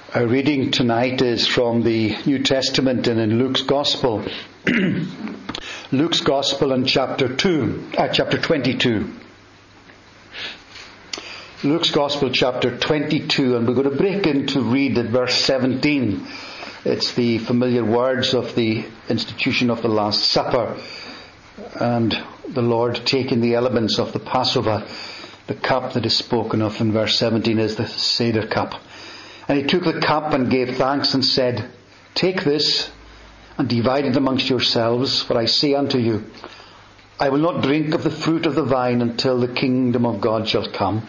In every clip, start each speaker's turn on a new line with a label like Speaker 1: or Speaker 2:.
Speaker 1: Our reading tonight is from the New Testament and in Luke's Gospel. Luke's Gospel in chapter 22. Luke's Gospel chapter 22, and we're going to break in to read at verse 17. It's the familiar words of the institution of the Last Supper and the Lord taking the elements of the Passover. The cup that is spoken of in verse 17 is the Seder cup. And he took the cup and gave thanks and said, "Take this and divide it amongst yourselves, for I say unto you, I will not drink of the fruit of the vine until the kingdom of God shall come."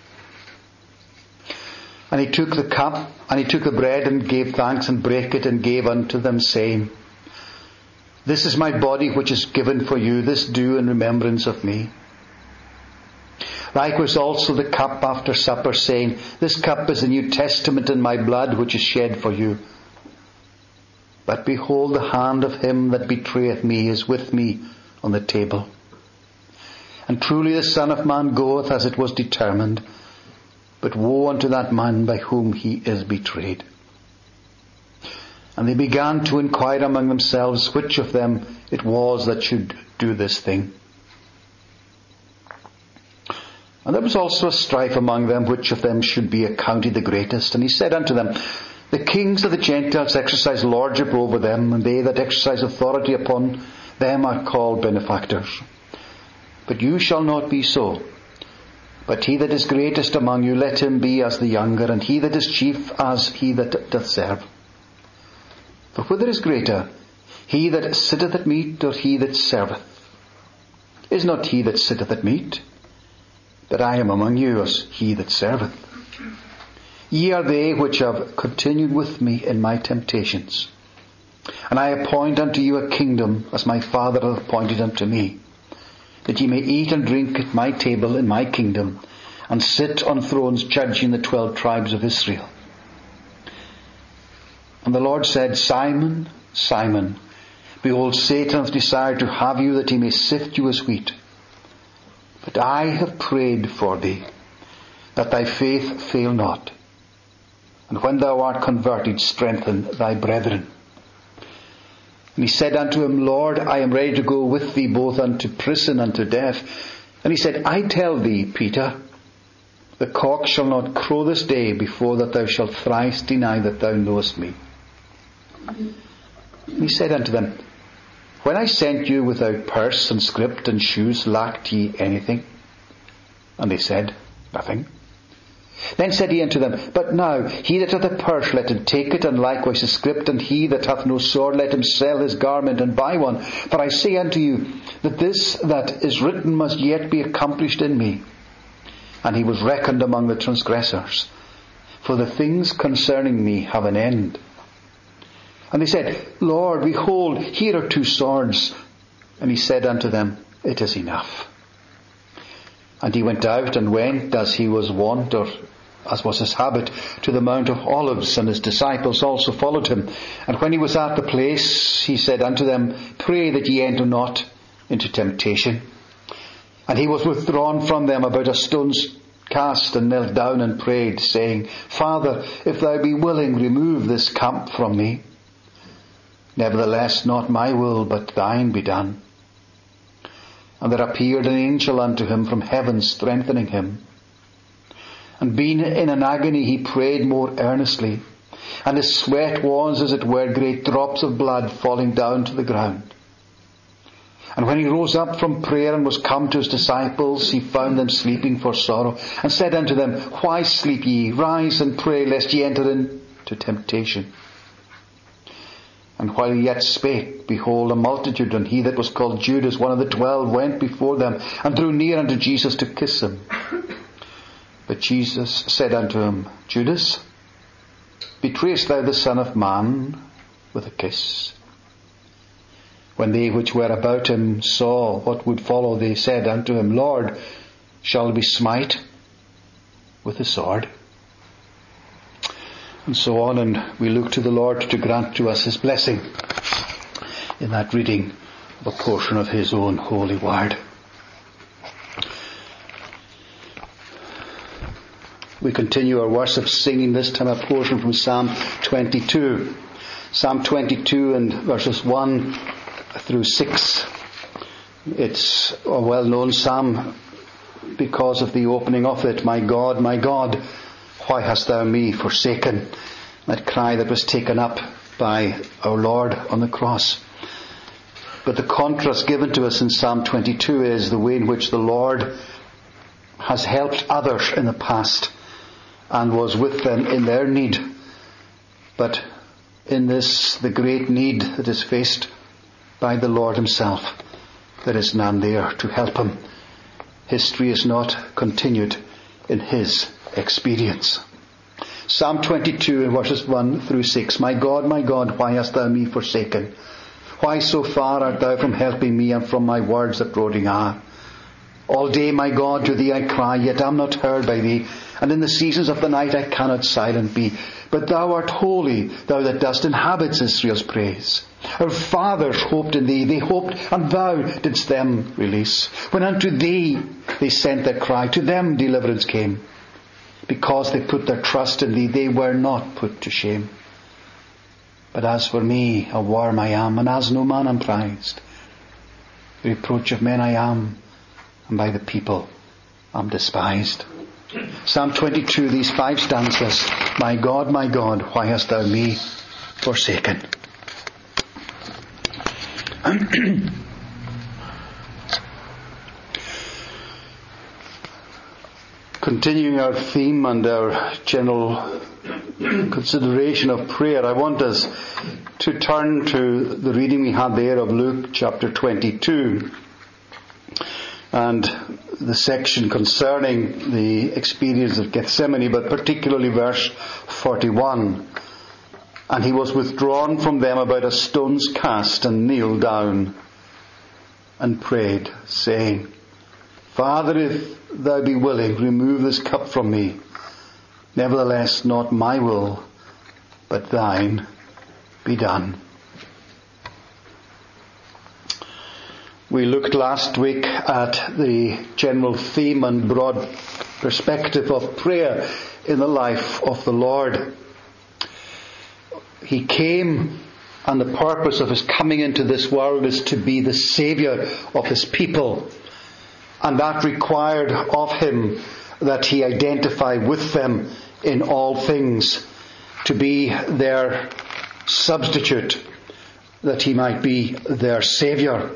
Speaker 1: And he took the cup, and he took the bread and gave thanks and brake it and gave unto them, saying, "This is my body which is given for you. This do in remembrance of me." Likewise also the cup after supper, saying, "This cup is the New Testament in my blood, which is shed for you. But behold, the hand of him that betrayeth me is with me on the table. And truly the Son of Man goeth as it was determined, but woe unto that man by whom he is betrayed." And they began to inquire among themselves which of them it was that should do this thing. And there was also a strife among them, which of them should be accounted the greatest. And he said unto them, "The kings of the Gentiles exercise lordship over them, and they that exercise authority upon them are called benefactors. But you shall not be so. But he that is greatest among you, let him be as the younger, and he that is chief as he that doth serve. For whither is greater, he that sitteth at meat, or he that serveth? Is not he that sitteth at meat? But I am among you as he that serveth. Ye are they which have continued with me in my temptations. And I appoint unto you a kingdom, as my Father hath appointed unto me, that ye may eat and drink at my table in my kingdom, and sit on thrones judging the 12 tribes of Israel." And the Lord said, "Simon, Simon, behold, Satan hath desired to have you, that he may sift you as wheat. But I have prayed for thee, that thy faith fail not. And when thou art converted, strengthen thy brethren." And he said unto him, "Lord, I am ready to go with thee both unto prison and to death." And he said, "I tell thee, Peter, the cock shall not crow this day before that thou shalt thrice deny that thou knowest me." And he said unto them, "When I sent you without purse and scrip and shoes, lacked ye anything?" And they said, "Nothing." Then said he unto them, "But now he that hath a purse, let him take it, and likewise a scrip, and he that hath no sword, let him sell his garment and buy one. For I say unto you, that this that is written must yet be accomplished in me." And he was reckoned among the transgressors. For the things concerning me have an end. And they said, "Lord, behold, here are 2 swords. And he said unto them, "It is enough." And he went out and went, as he was wont, or as was his habit, to the Mount of Olives, and his disciples also followed him. And when he was at the place, he said unto them, "Pray that ye enter not into temptation." And he was withdrawn from them about a stone's cast, and knelt down and prayed, saying, "Father, if thou be willing, remove this cup from me. Nevertheless, not my will, but thine be done." And there appeared an angel unto him from heaven, strengthening him. And being in an agony, he prayed more earnestly, and his sweat was, as it were, great drops of blood falling down to the ground. And when he rose up from prayer and was come to his disciples, he found them sleeping for sorrow, and said unto them, "Why sleep ye? Rise and pray, lest ye enter into temptation." And while he yet spake, behold, a multitude, and he that was called Judas, one of the 12, went before them, and drew near unto Jesus to kiss him. But Jesus said unto him, "Judas, betrayest thou the Son of Man with a kiss?" When they which were about him saw what would follow, they said unto him, "Lord, shall we smite with the sword?" And so on, and we look to the Lord to grant to us his blessing in that reading of a portion of his own holy word. We continue our worship singing, this time a portion from Psalm 22. Psalm 22 and verses 1 through 6. It's a well-known psalm because of the opening of it. My God, why hast thou me forsaken? That cry that was taken up by our Lord on the cross. But the contrast given to us in Psalm 22 is the way in which the Lord has helped others in the past and was with them in their need. But in this, the great need that is faced by the Lord himself, there is none there to help him. History is not continued in his experience. Psalm 22 in verses 1 through 6. My God, why hast thou me forsaken? Why so far art thou from helping me and from my words that brooding are? All day, my God, to thee I cry, yet am not heard by thee. And in the seasons of the night I cannot silent be. But thou art holy, thou that dost inhabit Israel's praise. Our fathers hoped in thee, they hoped, and thou didst them release. When unto thee they sent their cry, to them deliverance came. Because they put their trust in thee, they were not put to shame. But as for me, a worm I am, and as no man am prized. The reproach of men I am, and by the people am despised. Psalm 22, these 5 stanzas. My God, why hast thou me forsaken? Continuing our theme and our general consideration of prayer, I want us to turn to the reading we had there of Luke chapter 22 and the section concerning the experience of Gethsemane, but particularly verse 41. And he was withdrawn from them about a stone's cast and kneeled down and prayed, saying, Father, if thou be willing, remove this cup from me. Nevertheless, not my will, but thine be done. We looked last week at the general theme and broad perspective of prayer in the life of the Lord. He came, and the purpose of his coming into this world is to be the Saviour of his people. And that required of him that he identify with them in all things, to be their substitute, that he might be their Saviour.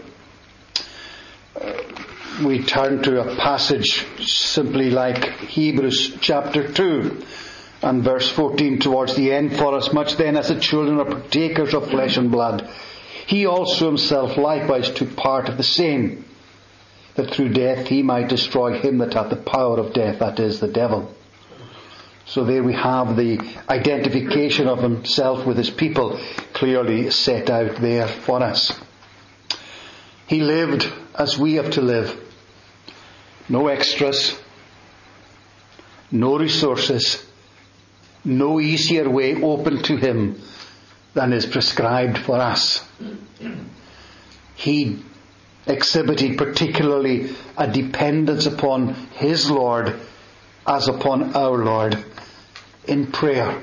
Speaker 1: We turn to a passage simply like Hebrews chapter 2 and verse 14 towards the end. For as much then as the children are partakers of flesh and blood, he also himself likewise took part of the same, that through death he might destroy him that hath the power of death, that is, the devil. So there we have the identification of himself with his people clearly set out there for us. He lived as we have to live. No extras, no resources, no easier way open to him than is prescribed for us. He exhibited particularly a dependence upon his Lord as upon our Lord in prayer.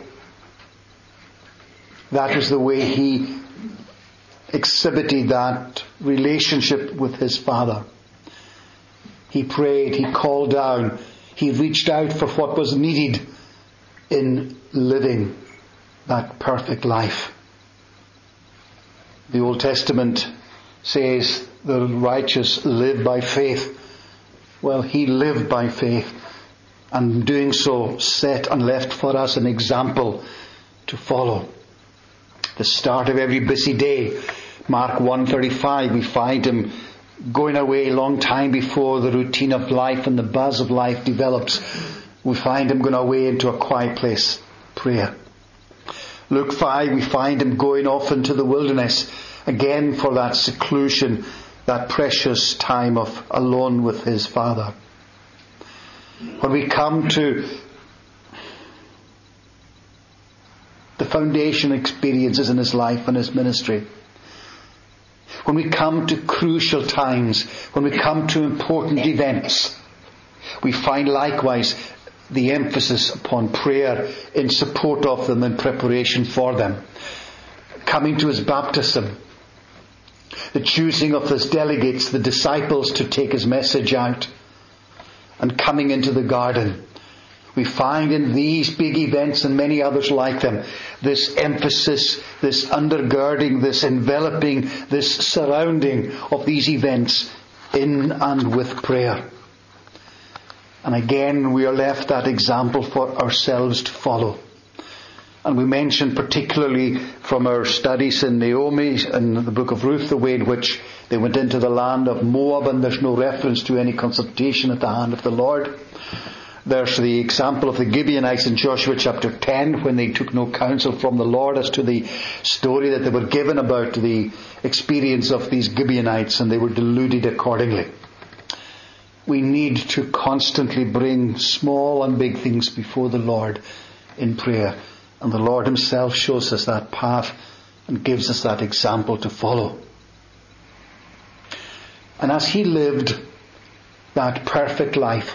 Speaker 1: That was the way he exhibited that relationship with his Father. He prayed, he called down, he reached out for what was needed in living that perfect life. The Old Testament says the righteous live by faith. Well, he lived by faith, and doing so set and left for us an example to follow. The start of every busy day, Mark 1:35, we find him going away a long time before the routine of life and the buzz of life develops. We find him going away into a quiet place, prayer. Luke 5, we find him going off into the wilderness, again for that seclusion, that precious time of alone with his Father. When we come to the foundation experiences in his life and his ministry, when we come to crucial times, when we come to important events, we find likewise the emphasis upon prayer in support of them and preparation for them. Coming to his baptism, the choosing of his delegates, the disciples, to take his message out, and coming into the garden. We find in these big events and many others like them, this emphasis, this undergirding, this enveloping, this surrounding of these events in and with prayer. And again, we are left that example for ourselves to follow. And we mentioned particularly from our studies in Naomi and the book of Ruth, the way in which they went into the land of Moab, and there's no reference to any consultation at the hand of the Lord. There's the example of the Gibeonites in Joshua chapter 10, when they took no counsel from the Lord as to the story that they were given about the experience of these Gibeonites, and they were deluded accordingly. We need to constantly bring small and big things before the Lord in prayer. And the Lord himself shows us that path and gives us that example to follow. And as he lived that perfect life,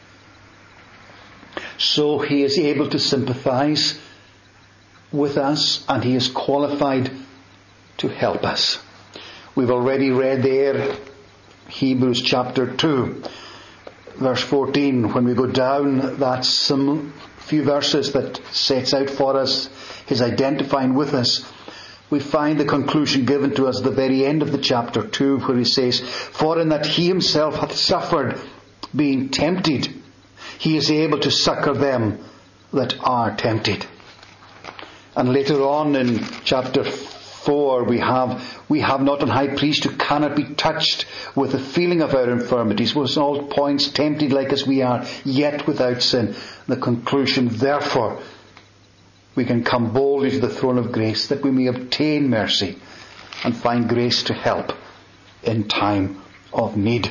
Speaker 1: so he is able to sympathize with us, and he is qualified to help us. We've already read there Hebrews chapter 2, verse 14. When we go down, that's some few verses that sets out for us his identifying with us. We find the conclusion given to us at the very end of the chapter 2, where he says, "For in that he himself hath suffered, being tempted, he is able to succor them that are tempted." And later on in chapter 4, we have not an high priest who cannot be touched with the feeling of our infirmities, was in all points tempted like as we are, yet without sin. The conclusion, therefore, we can come boldly to the throne of grace, that we may obtain mercy and find grace to help in time of need.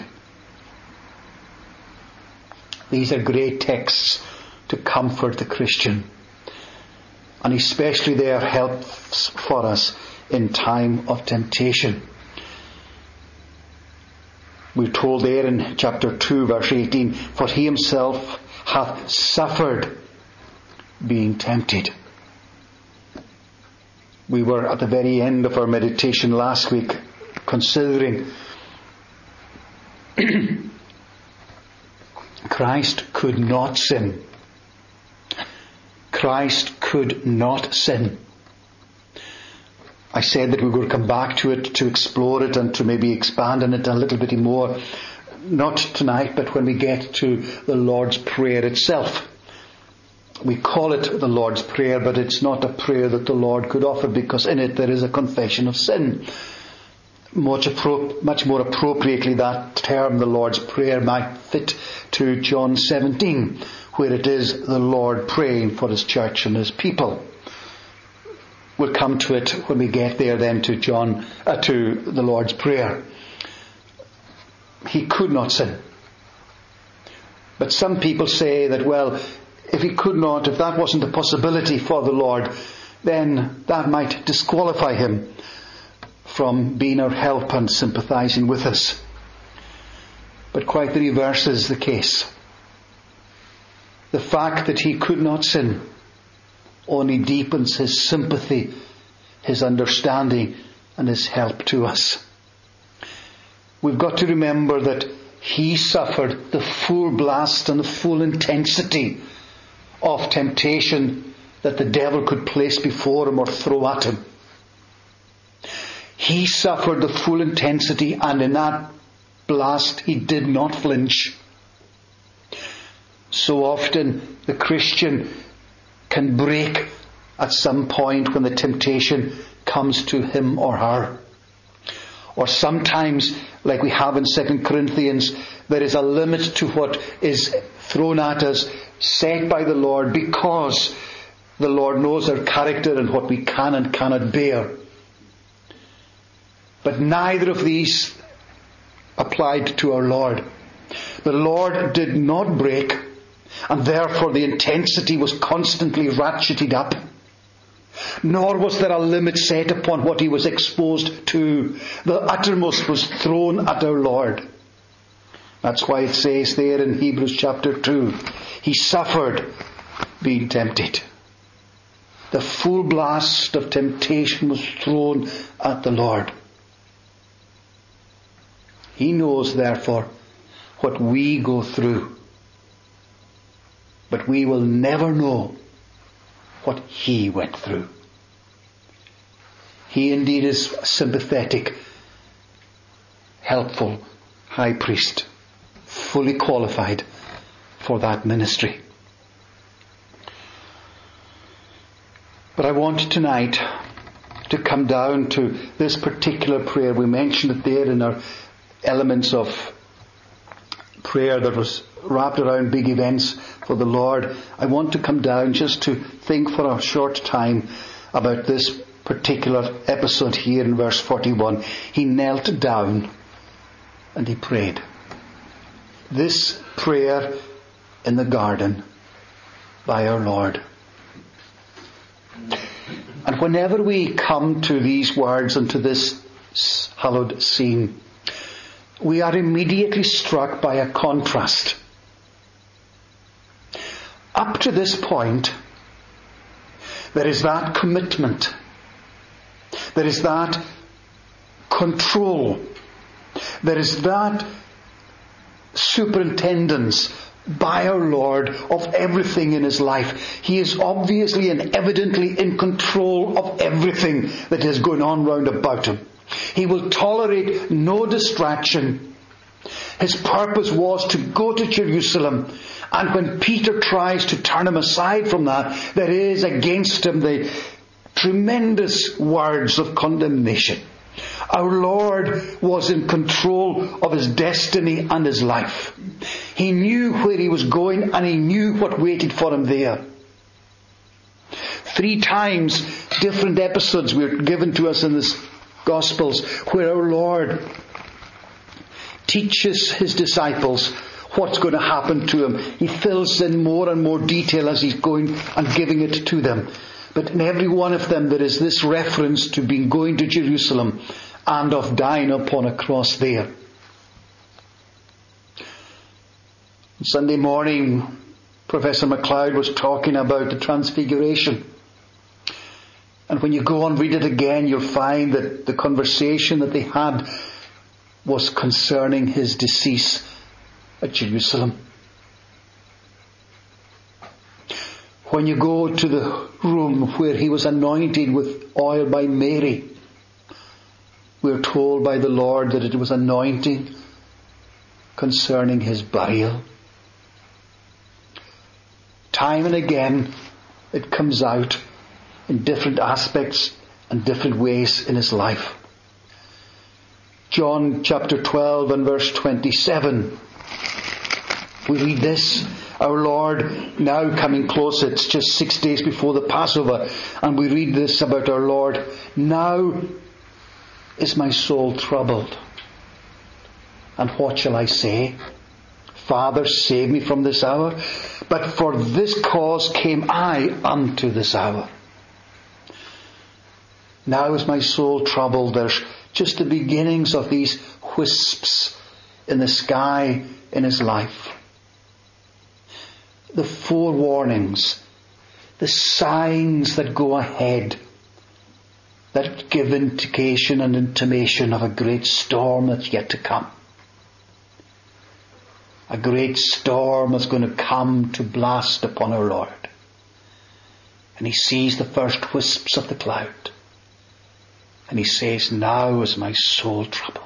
Speaker 1: These are great texts to comfort the Christian, and especially they are helps for us in time of temptation. We're told there in chapter 2, verse 18, "For he himself hath suffered, being tempted." We were at the very end of our meditation last week considering Christ could not sin. Christ could not sin. I said that we were going to come back to it, to explore it, and to maybe expand on it a little bit more. Not tonight, but when we get to the Lord's Prayer itself. We call it the Lord's Prayer, but it's not a prayer that the Lord could offer, because in it there is a confession of sin. Much more appropriately, that term, the Lord's Prayer, might fit to John 17, where it is the Lord praying for his church and his people. We'll come to it when we get there then to the Lord's Prayer. He could not sin. But some people say that, well, if he could not, if that wasn't a possibility for the Lord, then that might disqualify him from being our help and sympathizing with us. But quite the reverse is the case. The fact that he could not sin only deepens his sympathy, his understanding, and his help to us. We've got to remember that he suffered the full blast and the full intensity of temptation that the devil could place before him or throw at him. He suffered the full intensity, and in that blast he did not flinch. So often the Christian can break at some point when the temptation comes to him or her. Or sometimes, like we have in 2 Corinthians, there is a limit to what is thrown at us, set by the Lord, because the Lord knows our character and what we can and cannot bear. But neither of these applied to our Lord. The Lord did not break, and therefore the intensity was constantly ratcheted up. Nor was there a limit set upon what he was exposed to. The uttermost was thrown at our Lord. That's why it says there in Hebrews chapter 2, he suffered being tempted. The full blast of temptation was thrown at the Lord. He knows, therefore, what we go through. But we will never know what he went through. He indeed is a sympathetic, helpful high priest, fully qualified for that ministry. But I want tonight to come down to this particular prayer. We mentioned it there in our elements of prayer that was wrapped around big events for the Lord. I want to come down just to think for a short time about this particular episode here in verse 41. He knelt down and he prayed. This prayer in the garden by our Lord. And whenever we come to these words and to this hallowed scene, we are immediately struck by a contrast. Up to this point, there is that commitment. There is that control. There is that superintendence by our Lord of everything in his life. He is obviously and evidently in control of everything that is going on round about him. He will tolerate no distraction. His purpose was to go to Jerusalem, and when Peter tries to turn him aside from that, there is against him the tremendous words of condemnation. Our Lord was in control of his destiny and his life. He knew where he was going, and he knew what waited for him there. 3 times different episodes were given to us in the Gospels where our Lord teaches his disciples what's going to happen to him. He fills in more and more detail as he's going and giving it to them. But in every one of them there is this reference to being going to Jerusalem and of dying upon a cross there. Sunday morning, Professor MacLeod was talking about the Transfiguration. And when you go and read it again, you'll find that the conversation that they had was concerning his decease at Jerusalem. When you go to the room where he was anointed with oil by Mary, we're told by the Lord that it was anointing concerning his burial. Time and again it comes out in different aspects and different ways in his life. John chapter 12 and verse 27. We read this. Our Lord now coming close. It's just 6 days before the Passover. And we read this about our Lord. Now is my soul troubled. And what shall I say? Father, save me from this hour. But for this cause came I unto this hour. Now is my soul troubled. There's just the beginnings of these wisps in the sky in his life. The forewarnings, the signs that go ahead, that give indication and intimation of a great storm that's yet to come. A great storm is going to come to blast upon our Lord. And he sees the first wisps of the cloud. And he says, now is my soul troubled.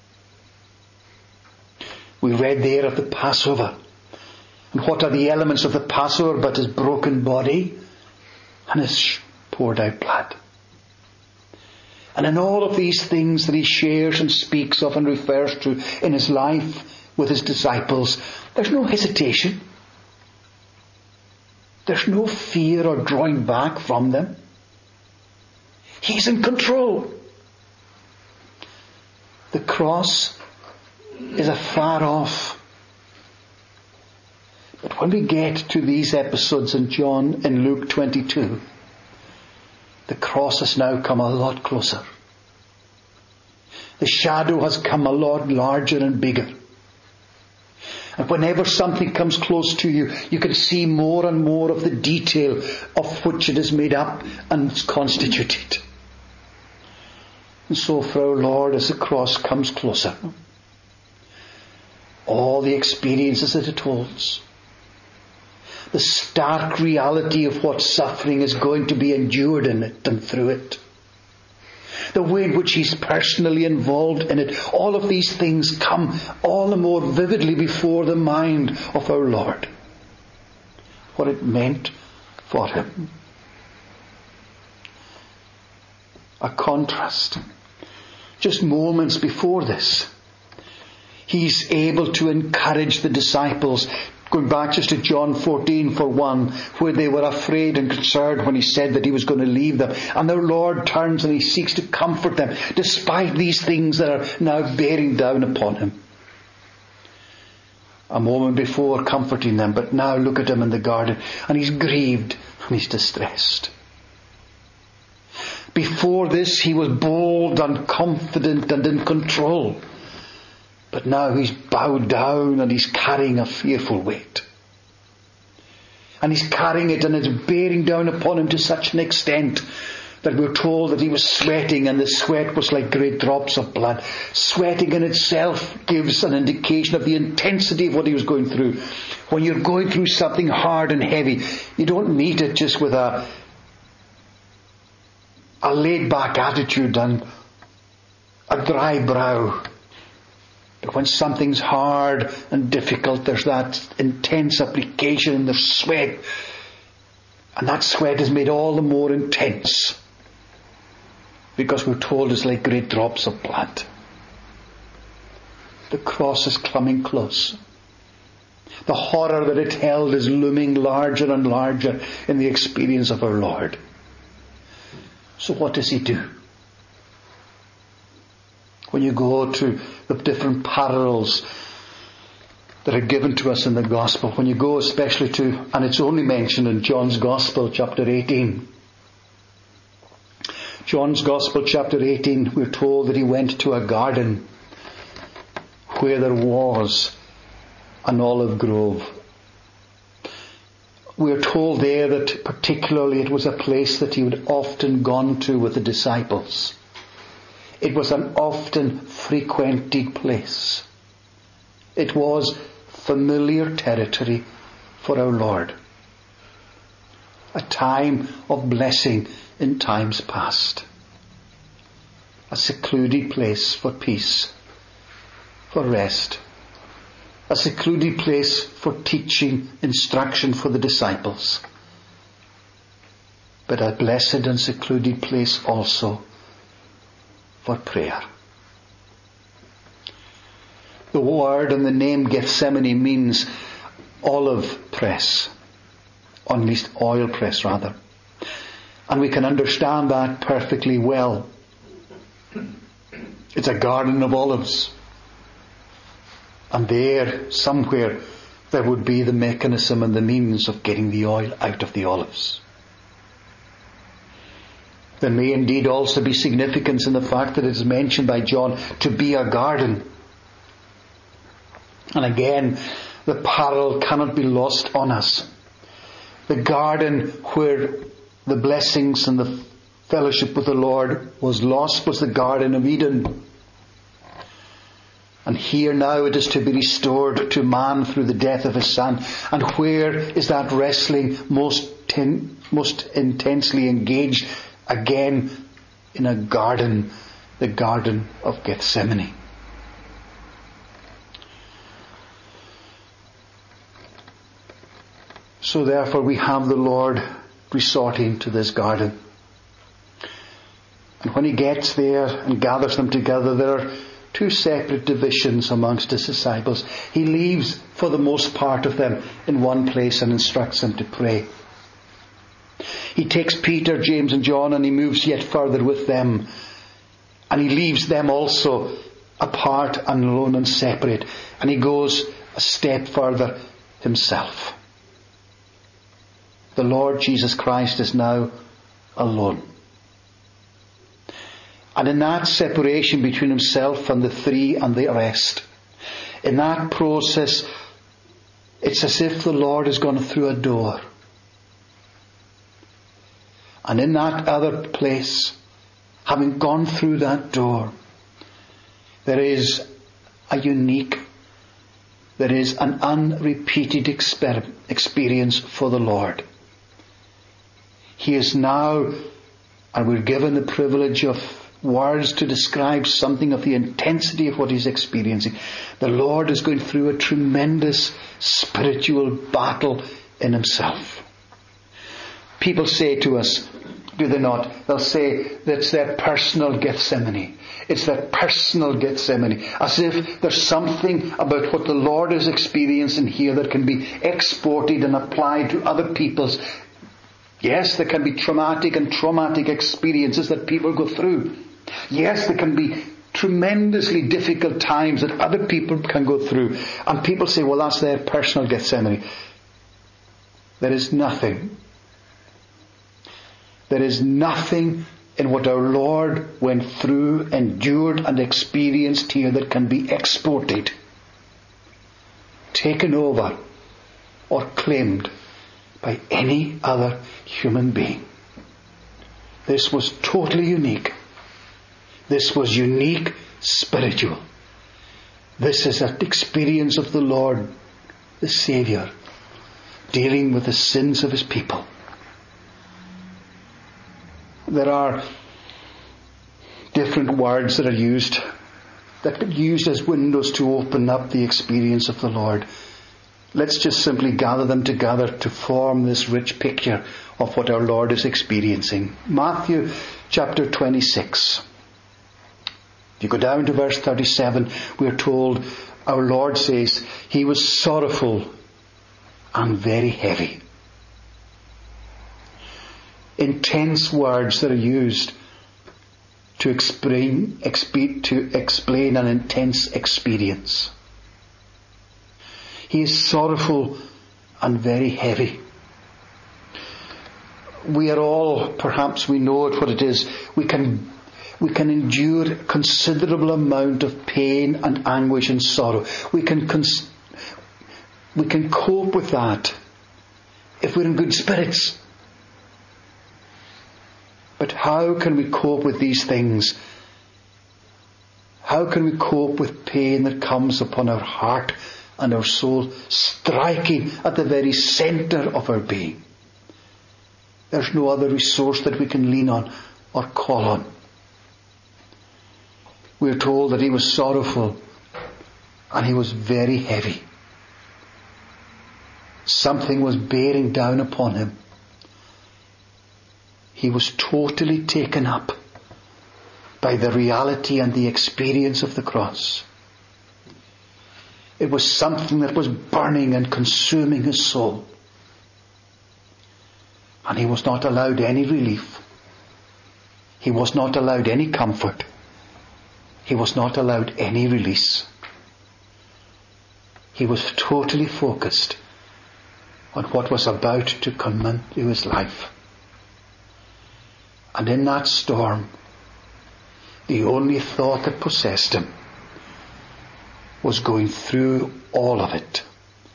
Speaker 1: We read there of the Passover. And what are the elements of the Passover but his broken body and his poured out blood? And in all of these things that he shares and speaks of and refers to in his life with his disciples, there's no hesitation. There's no fear or drawing back from them. He's in control. The cross is afar off. But when we get to these episodes in Luke 22, the cross has now come a lot closer. The shadow has come a lot larger and bigger. And whenever something comes close to you, you can see more and more of the detail of which it is made up and is constituted. And so for our Lord, as the cross comes closer, all the experiences that it holds, the stark reality of what suffering is going to be endured in it and through it, the way in which He's personally involved in it, all of these things come all the more vividly before the mind of our Lord. What it meant for Him. A contrast. Just moments before this, He's able to encourage the disciples. Going back just to John 14 for one, where they were afraid and concerned when He said that He was going to leave them. And their Lord turns and He seeks to comfort them despite these things that are now bearing down upon Him. A moment before comforting them, but now look at Him in the garden and He's grieved and He's distressed. Before this He was bold and confident and in control. But now He's bowed down and He's carrying a fearful weight. And He's carrying it and it's bearing down upon Him to such an extent that we're told that He was sweating, and the sweat was like great drops of blood. Sweating in itself gives an indication of the intensity of what He was going through. When you're going through something hard and heavy, you don't meet it just with a laid back attitude and a dry brow. But when something's hard and difficult, there's that intense application and there's sweat. And that sweat is made all the more intense, because we're told it's like great drops of blood. The cross is coming close. The horror that it held is looming larger and larger in the experience of our Lord. So what does He do? When you go to the different parallels that are given to us in the Gospel, when you go especially to, and it's only mentioned in John's Gospel, chapter 18. John's Gospel, chapter 18, we're told that He went to a garden where there was an olive grove. We're told there that particularly it was a place that He would often gone to with the disciples. It was an often frequented place. It was familiar territory for our Lord. A time of blessing in times past. A secluded place for peace, for rest. A secluded place for teaching, instruction for the disciples. But a blessed and secluded place also for prayer. The word and the name Gethsemane means olive press, or at least oil press rather. And we can understand that perfectly well. It's a garden of olives. And there, somewhere, there would be the mechanism and the means of getting the oil out of the olives. There may indeed also be significance in the fact that it is mentioned by John to be a garden. And again, the parallel cannot be lost on us. The garden where the blessings and the fellowship with the Lord was lost was the Garden of Eden. And here now it is to be restored to man through the death of his Son. And where is that wrestling most intensely engaged? Again, in a garden, the Garden of Gethsemane. So therefore we have the Lord resorting to this garden. And when He gets there and gathers them together, there are two separate divisions amongst His disciples. He leaves for the most part of them in one place and instructs them to pray. He takes Peter, James and John and He moves yet further with them. And He leaves them also apart and alone and separate. And He goes a step further Himself. The Lord Jesus Christ is now alone. And in that separation between Himself and the three and the rest, in that process It's as if the Lord has gone through a door. And in that other place, having gone through that door, there is an unrepeated experience for the Lord. He is now, and we're given the privilege of words to describe something of the intensity of what he's experiencing. The Lord is going through a tremendous spiritual battle in himself. People say to us, do they not? They'll say that's their personal Gethsemane. It's their personal Gethsemane. As if there's something about what the Lord is experiencing here that can be exported and applied to other people's. Yes, there can be traumatic experiences that people go through. Yes, there can be tremendously difficult times that other people can go through. And people say, well, that's their personal Gethsemane. There is nothing in what our Lord went through, endured and experienced here that can be exported, taken over or claimed by any other human being. This was totally unique. This was unique spiritual. This is an experience of the Lord, the Saviour, dealing with the sins of his people. There are different words that are used as windows to open up the experience of the Lord. Let's just simply gather them together to form this rich picture of what our Lord is experiencing. Matthew chapter 26. If you go down to verse 37, we are told, our Lord says, he was sorrowful and very heavy. Intense words that are used to explain an intense experience. He is sorrowful and very heavy. We are all, perhaps we know what it is, we can endure considerable amount of pain and anguish and sorrow. We can cope with that if we're in good spirits. But how can we cope with these things? How can we cope with pain that comes upon our heart and our soul, striking at the very centre of our being? There's no other resource that we can lean on or call on. We are told that he was sorrowful and he was very heavy. Something was bearing down upon him. He was totally taken up by the reality and the experience of the cross. It was something that was burning and consuming his soul. And he was not allowed any relief. He was not allowed any comfort. He was not allowed any release. He was totally focused on what was about to come into his life. And in that storm, the only thought that possessed him was going through all of it,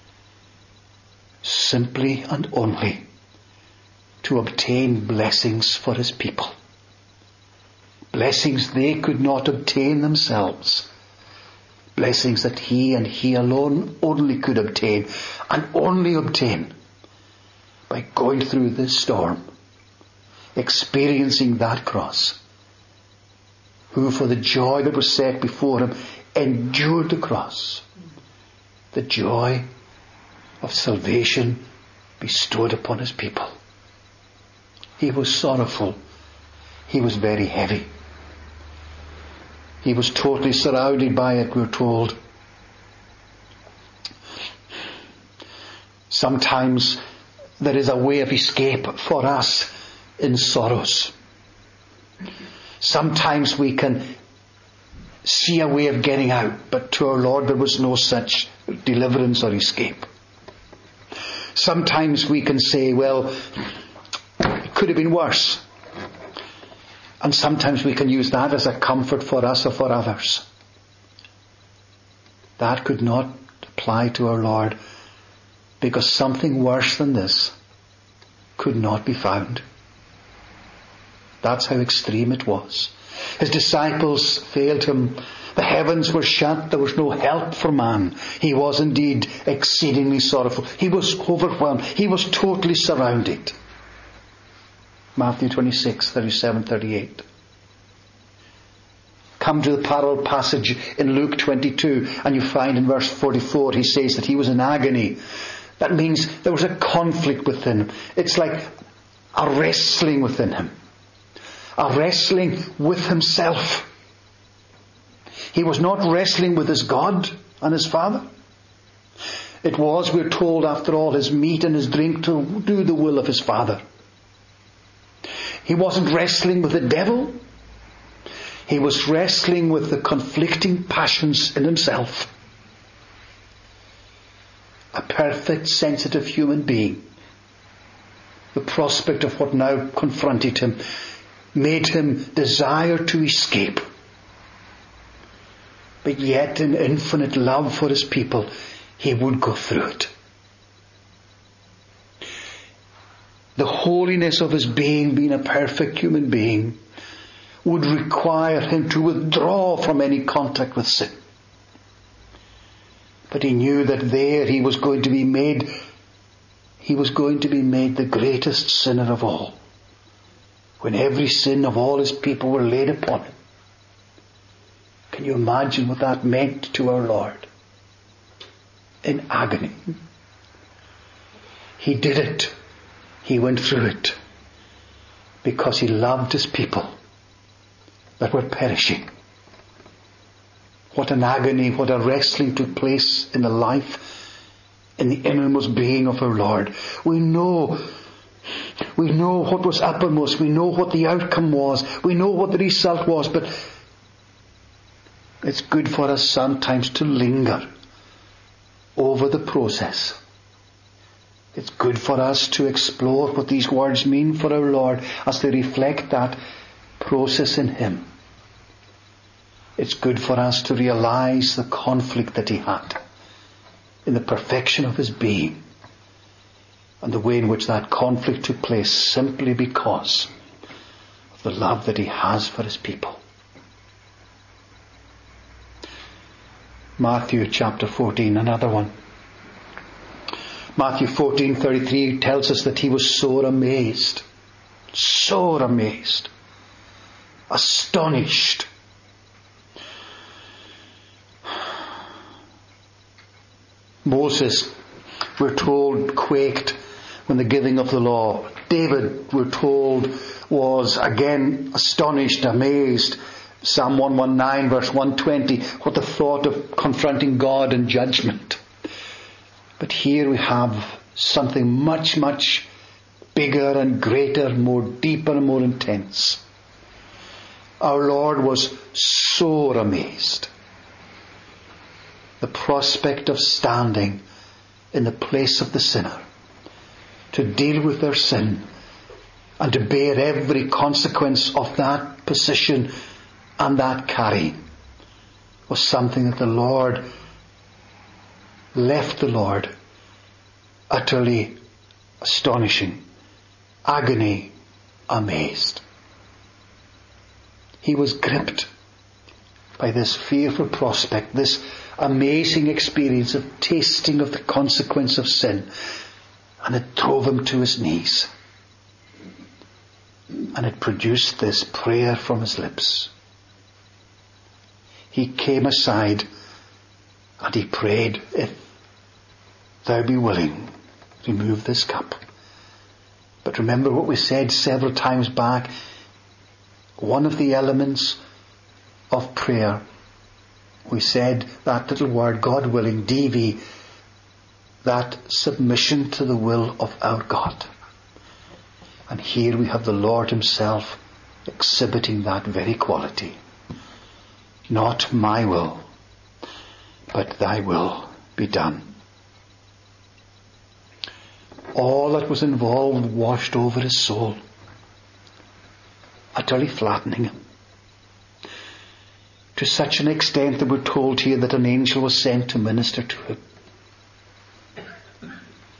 Speaker 1: simply and only to obtain blessings for his people. Blessings they could not obtain themselves. Blessings that he and he alone only could obtain, and only obtain by going through this storm, experiencing that cross. Who for the joy that was set before him endured the cross. The joy of salvation bestowed upon his people. He was sorrowful. He was very heavy. He was totally surrounded by it, we're told. Sometimes there is a way of escape for us in sorrows. Sometimes we can see a way of getting out, but to our Lord there was no such deliverance or escape. Sometimes we can say, well, it could have been worse. And sometimes we can use that as a comfort for us or for others. That could not apply to our Lord because something worse than this could not be found. That's how extreme it was. His disciples failed him. The heavens were shut. There was no help for man. He was indeed exceedingly sorrowful. He was overwhelmed. He was totally surrounded. Matthew 26, 37, 38. Come to the parallel passage in Luke 22, and you find in verse 44 he says that he was in agony. That means there was a conflict within him. It's like a wrestling within him. A wrestling with himself. He was not wrestling with his God and his Father. It was, we're told, after all, his meat and his drink to do the will of his Father. He wasn't wrestling with the devil. He was wrestling with the conflicting passions in himself. A perfect, sensitive human being. The prospect of what now confronted him made him desire to escape. But yet in infinite love for his people, he would go through it. The holiness of his being a perfect human being, would require him to withdraw from any contact with sin. But he knew that there he was going to be made the greatest sinner of all. When every sin of all his people were laid upon him. Can you imagine what that meant to our Lord? In agony. He did it. He went through it. Because he loved his people that were perishing. What an agony, what a wrestling took place in the life, in the innermost being of our Lord. We know what was uppermost. We know what the outcome was. We know what the result was. But it's good for us sometimes to linger over the process. It's good for us to explore what these words mean for our Lord as they reflect that process in Him. It's good for us to realize the conflict that He had in the perfection of His being and the way in which that conflict took place simply because of the love that He has for His people. Matthew chapter 14, another one. Matthew 14:33 tells us that He was so amazed, astonished. Moses, we're told, quaked when the giving of the law. David, we're told, was again astonished, amazed. Psalm 119 verse 120, what the thought of confronting God in judgment. But here we have something much, much bigger and greater, more deeper and more intense. Our Lord was so amazed. The prospect of standing in the place of the sinner to deal with their sin and to bear every consequence of that position and that carrying was something that the Lord left the Lord utterly astonishing, agony, amazed. He was gripped by this fearful prospect, this amazing experience of tasting of the consequence of sin, and it drove him to his knees. And it produced this prayer from his lips. He came aside and he prayed, if thou be willing, remove this cup. But remember what we said several times back, one of the elements of prayer, we said that little word, God willing, DV, that submission to the will of our God. And here we have the Lord Himself exhibiting that very quality. Not my will, but thy will be done. All that was involved washed over his soul, utterly flattening him. To such an extent that we're told here that an angel was sent to minister to him.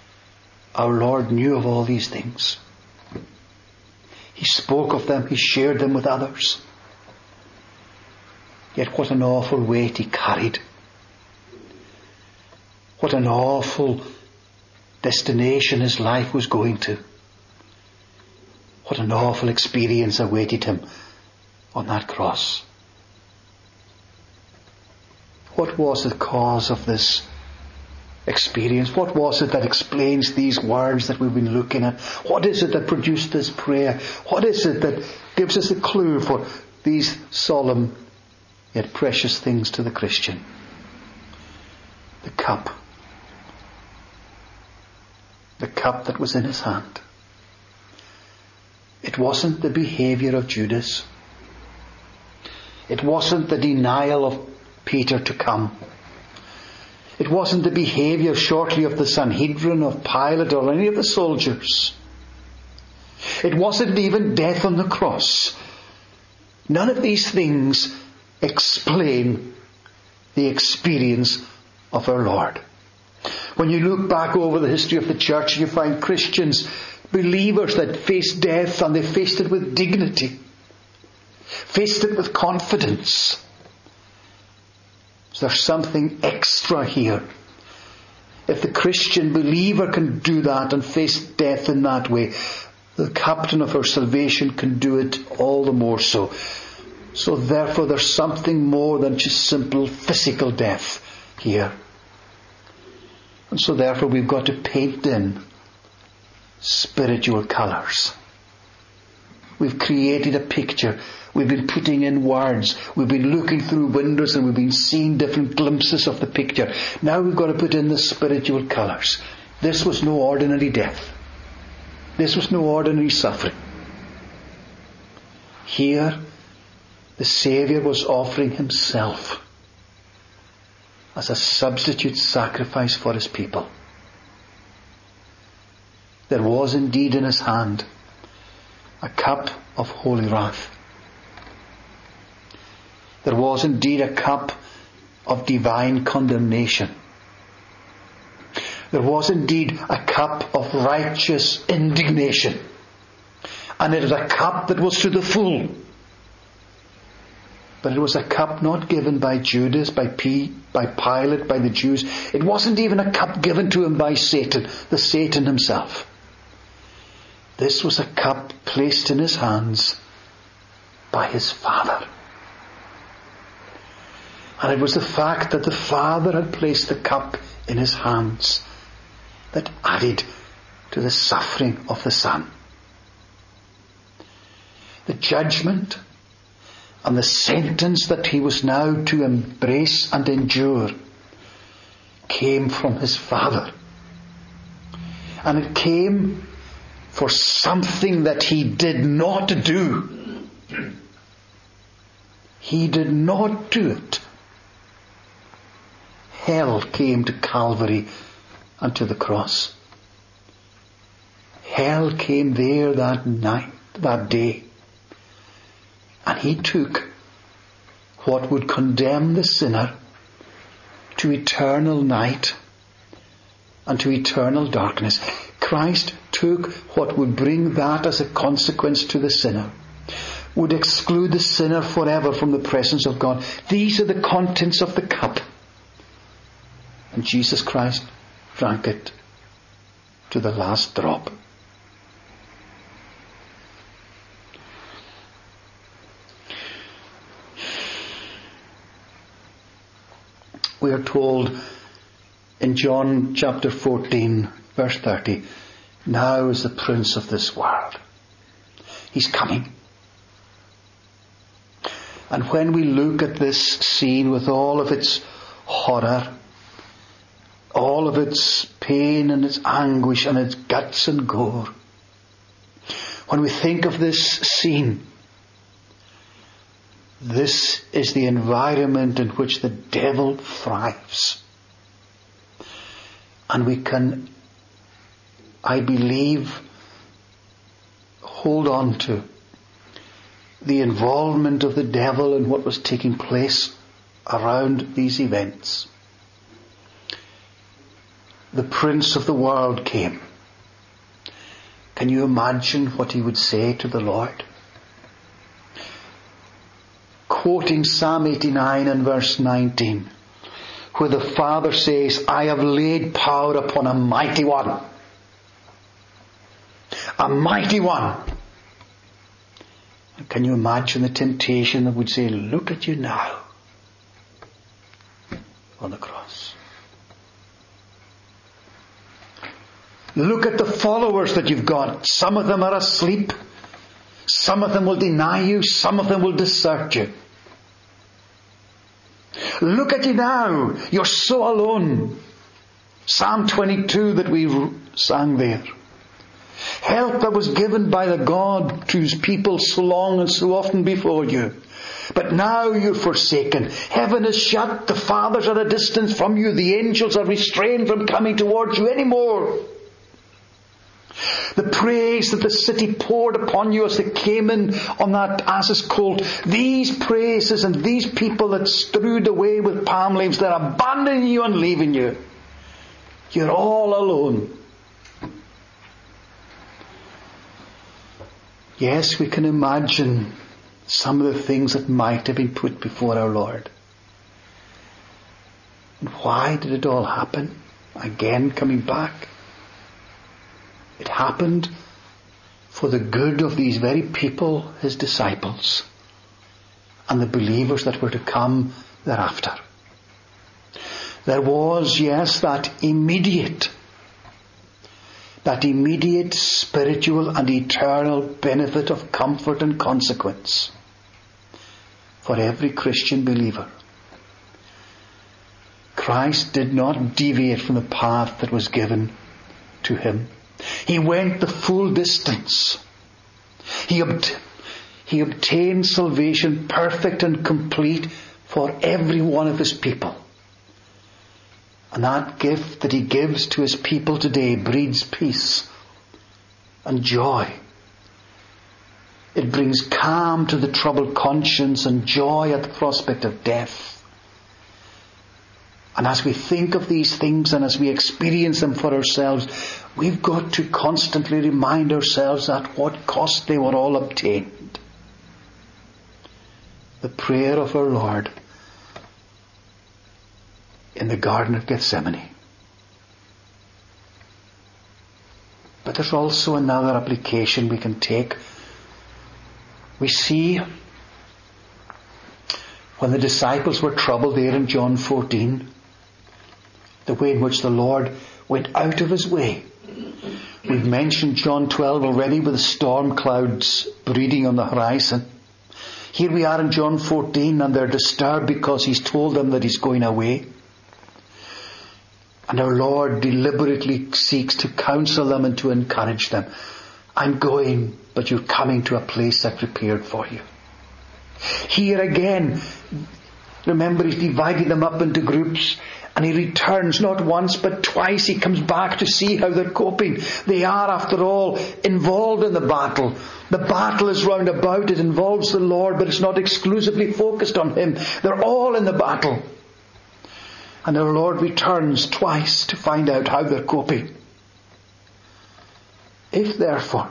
Speaker 1: Our Lord knew of all these things. He spoke of them. He shared them with others. Yet what an awful weight He carried. What an awful destination His life was going to. What an awful experience awaited Him on that cross. What was the cause of this experience? What was it that explains these words that we've been looking at? What is it that produced this prayer? What is it that gives us a clue for these solemn yet precious things to the Christian? The cup. The cup that was in His hand. It wasn't the behavior of Judas. It wasn't the denial of Peter to come. It wasn't the behavior shortly of the Sanhedrin, of Pilate, or any of the soldiers. It wasn't even death on the cross. None of these things explain the experience of our Lord. When you look back over the history of the church, you find Christians, believers that faced death, and they faced it with dignity, faced it with confidence. There's something extra here. If the Christian believer can do that and face death in that way, the captain of our salvation can do it all the more so. So therefore there's something more than just simple physical death here. And so therefore we've got to paint in spiritual colours. We've created a picture. We've been putting in words. We've been looking through windows and we've been seeing different glimpses of the picture. Now we've got to put in the spiritual colours. This was no ordinary death. This was no ordinary suffering. Here, the Saviour was offering Himself as a substitute sacrifice for His people. There was indeed in His hand a cup of holy wrath. There was indeed a cup of divine condemnation. There was indeed a cup of righteous indignation. And it was a cup that was to the full. But it was a cup not given by Judas, by Pilate, by the Jews. It wasn't even a cup given to him by Satan, the Satan himself. This was a cup placed in His hands by His Father. And it was the fact that the Father had placed the cup in His hands that added to the suffering of the Son. The judgment and the sentence that He was now to embrace and endure came from His Father. And it came for something that He did not do. He did not do it. Hell came to Calvary and to the cross. Hell came there that night, that day. And He took what would condemn the sinner to eternal night and to eternal darkness. Christ took what would bring that as a consequence to the sinner, would exclude the sinner forever from the presence of God. These are the contents of the cup. And Jesus Christ drank it to the last drop. We are told in John chapter 14, verse 30, now is the prince of this world. He's coming. And when we look at this scene with all of its horror, all of its pain and its anguish and its guts and gore, when we think of this scene, this is the environment in which the devil thrives. And we can, I believe, hold on to the involvement of the devil in what was taking place around these events. The prince of the world came. Can you imagine what he would say to the Lord? Quoting Psalm 89 and verse 19, where the Father says, I have laid power upon a mighty one. A mighty one. And can you imagine the temptation that would say, look at you now on the cross. Look at the followers that you've got. Some of them are asleep. Some of them will deny you. Some of them will desert you. Look at you now. You're so alone. Psalm 22 that we sang there. Help that was given by the God whose people so long and so often before you. But now you're forsaken. Heaven is shut. The fathers are a distance from you. The angels are restrained from coming towards you anymore. The praise that the city poured upon you as they came in on that ass's colt. These praises and these people that strewed away with palm leaves, they're abandoning you and leaving you. You're all alone. Yes, we can imagine some of the things that might have been put before our Lord. And why did it all happen? Again, coming back. It happened for the good of these very people, his disciples, and the believers that were to come thereafter. There was, yes, that immediate spiritual and eternal benefit of comfort and consequence for every Christian believer. Christ did not deviate from the path that was given to him. He went the full distance. He obtained salvation perfect and complete for every one of his people. And that gift that he gives to his people today breeds peace and joy. It brings calm to the troubled conscience and joy at the prospect of death. And as we think of these things and as we experience them for ourselves, we've got to constantly remind ourselves at what cost they were all obtained. The prayer of our Lord in the Garden of Gethsemane. But there's also another application we can take. We see when the disciples were troubled there in John 14, the way in which the Lord went out of his way. We've mentioned John 12 already with the storm clouds breeding on the horizon. Here we are in John 14 and they're disturbed because he's told them that he's going away. And our Lord deliberately seeks to counsel them and to encourage them. I'm going, but you're coming to a place I've prepared for you. Here again, remember he's divided them up into groups. And he returns not once but twice. He comes back to see how they're coping. They are, after all, involved in the battle. The battle is round about. It involves the Lord, but it's not exclusively focused on him. They're all in the battle. And our Lord returns twice to find out how they're coping. If therefore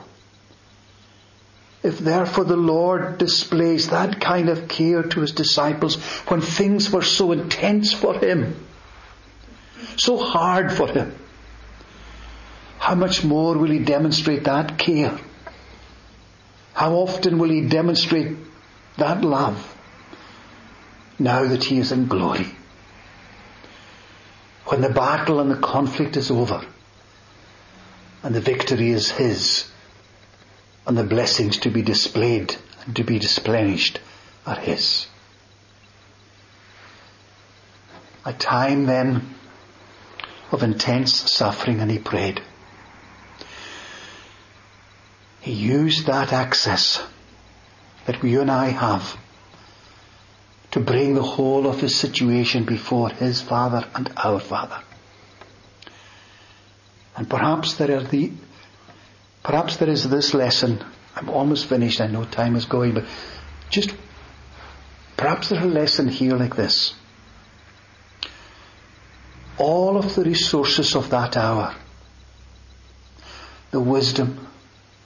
Speaker 1: the Lord displays that kind of care to his disciples when things were so intense for him, so hard for him, how much more will he demonstrate that care? How often will he demonstrate that love now that he is in glory? When the battle and the conflict is over and the victory is his and the blessings to be displayed and to be replenished are his. A time then of intense suffering, and he prayed. He used that access that you and I have to bring the whole of his situation before his Father and our Father. And perhaps there is this lesson. I'm almost finished. I know time is going, but perhaps there's a lesson here like this. All of the resources of that hour, the wisdom,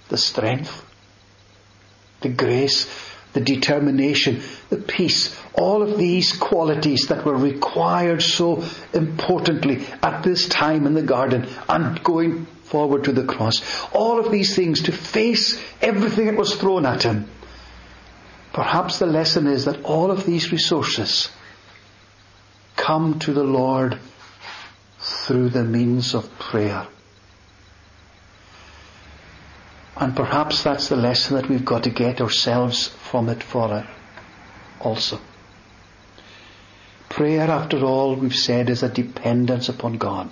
Speaker 1: the strength, the grace, the determination, the peace, all of these qualities that were required so importantly at this time in the garden and going forward to the cross. All of these things to face everything that was thrown at him. Perhaps the lesson is that all of these resources come to the Lord through the means of prayer. And perhaps that's the lesson that we've got to get ourselves from it for it also. Prayer, after all, we've said, is a dependence upon God.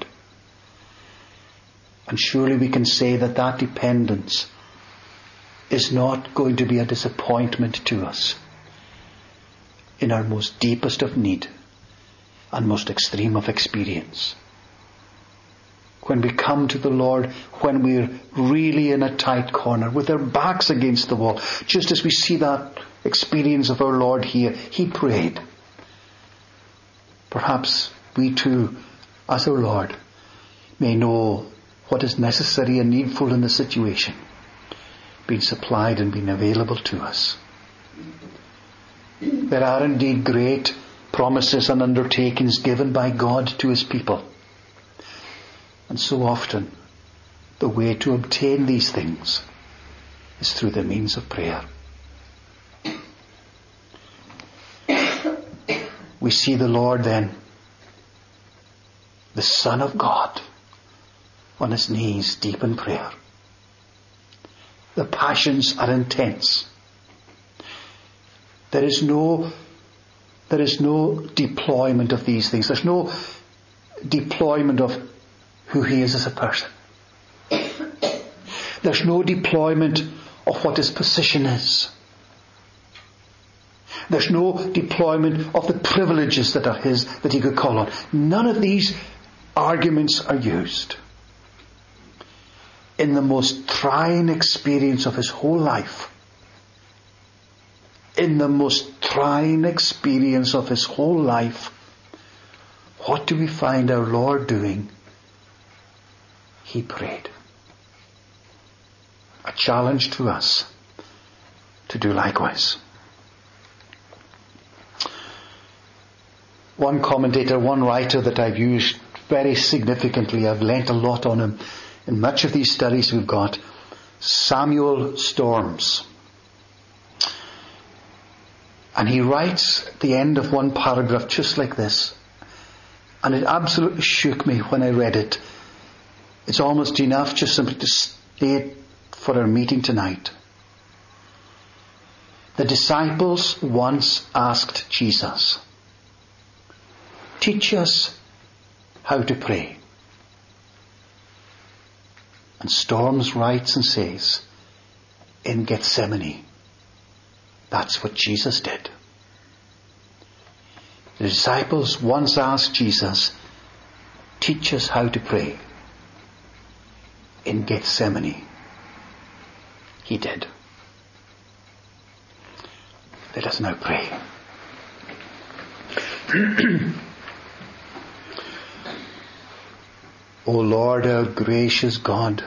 Speaker 1: And surely we can say that that dependence is not going to be a disappointment to us in our most deepest of need and most extreme of experience. When we come to the Lord, when we're really in a tight corner, with our backs against the wall, just as we see that experience of our Lord here, He prayed. Perhaps we too, as our Lord, may know what is necessary and needful in the situation, being supplied and being available to us. There are indeed great promises and undertakings given by God to His people. And so often, the way to obtain these things is through the means of prayer. We see the Lord then, the Son of God, on His knees deep in prayer. The passions are intense. There is no deployment of these things. There's no deployment of who He is as a person. There's no deployment of what His position is. There's no deployment of the privileges that are His, that He could call on. None of these arguments are used. In the most trying experience of His whole life, in the most trying experience of His whole life, what do we find our Lord doing? He prayed. A challenge to us to do likewise. One commentator, one writer that I've used very significantly, I've learnt a lot on him in much of these studies we've got, Samuel Storms. And he writes at the end of one paragraph just like this, and it absolutely shook me when I read it. It's almost enough just simply to state for our meeting tonight. The disciples once asked Jesus, "Teach us how to pray." And Storms writes and says, in Gethsemane, that's what Jesus did. The disciples once asked Jesus, "Teach us how to pray." In Gethsemane, He did. Let us now pray. O Lord, our gracious God,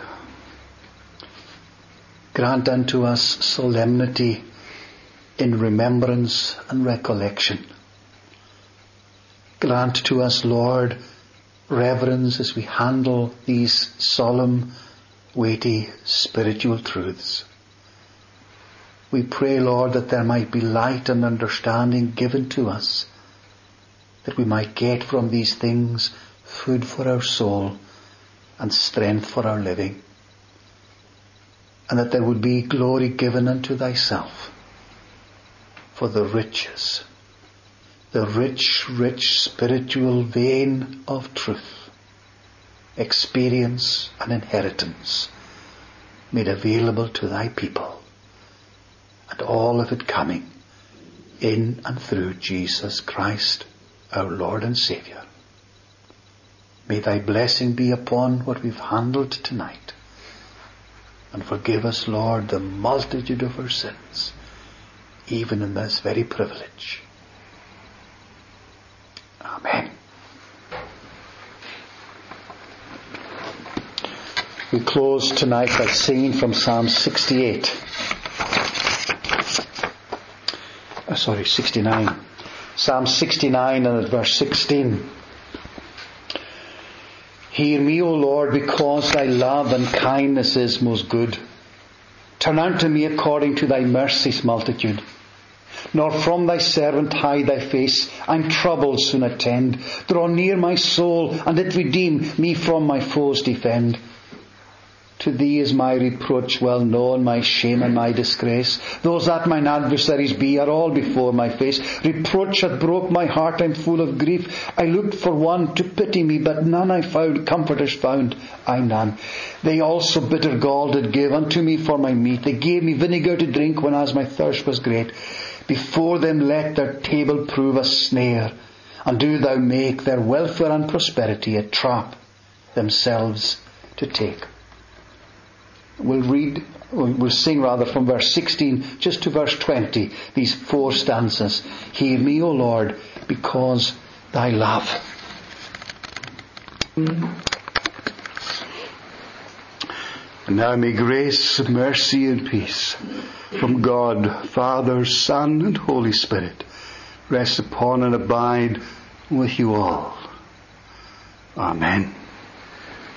Speaker 1: grant unto us solemnity in remembrance and recollection. Grant to us, Lord, reverence as we handle these solemn, weighty, spiritual truths. We pray, Lord, that there might be light and understanding given to us, that we might get from these things food for our soul and strength for our living, and that there would be glory given unto Thyself for the riches, the rich, rich spiritual vein of truth, experience and inheritance made available to Thy people, and all of it coming in and through Jesus Christ, our Lord and Saviour. May Thy blessing be upon what we've handled tonight, and forgive us, Lord, the multitude of our sins, even in this very privilege. Amen. We close tonight by singing from Psalm 68. 69. Psalm 69 and at verse 16. Hear me, O Lord, because thy love and kindness is most good. Turn unto me according to thy mercy's multitude. Nor from thy servant hide thy face. I'm troubled, soon attend. Draw near my soul, and it redeem me from my foes defend. To thee is my reproach well known, my shame and my disgrace. Those that mine adversaries be are all before my face. Reproach hath broke my heart, I'm full of grief. I looked for one to pity me, but none I found. Comforters found I none. They also bitter gall did give unto me for my meat. They gave me vinegar to drink when as my thirst was great. Before them let their table prove a snare, and do thou make their welfare and prosperity a trap themselves to take. We'll sing from verse 16 just to verse 20, these 4 stanzas. Hear me, O Lord, because thy love. And now may grace, mercy and peace from God, Father, Son and Holy Spirit rest upon and abide with you all. Amen.